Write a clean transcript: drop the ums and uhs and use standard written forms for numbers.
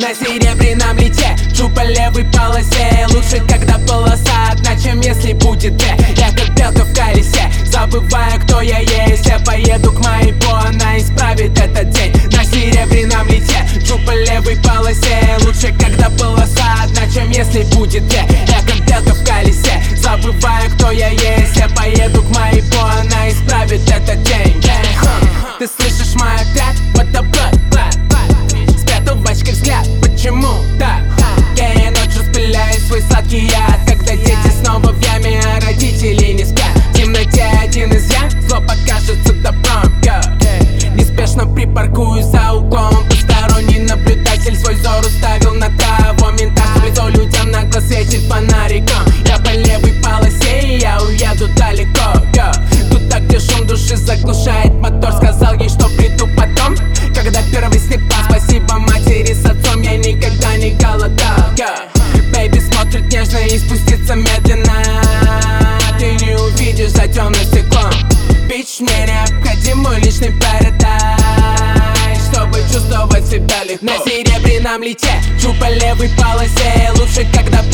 На серебряном лите, чу по левой полосе. Лучше, когда полоса одна, чем если будет две. Я как белка в колесе, забываю, кто я есть. Я поеду к моей по, она исправит этот день. На серебряном лите, чу по левой полосе. Лучше, когда полоса одна, чем если будет две. Я как белка в колесе, забываю, кто я есть. Я поеду к моей по, она исправит этот день. Ты слышишь мой отряд? What the fuck? Спрятал в очках взгляд, почему так? Я ночью спиляю свой сладкий яд, когда дети снова в яме, а родители не спят. В темноте один из я, зло покажется добром. Неспешно припаркуюсь за углом, посторонний наблюдатель свой взор уставил на того мента, что в лицо людям нагло светит фонариком. Я по левой полосе, и я уеду далеко. Туда, где шум души заглушает мотор. Сказал ей, что приду потом, когда первый снег пал. Спасибо матери с отцом, я никогда не голодал. Бэйби смотрит нежно и спустится медленно. Ты не увидишь за темным стеклом. Бич, мне необходим мой личный парадайз, чтобы чувствовать себя легко. На серебряном лите, чу по левой полосе. Лучше, когда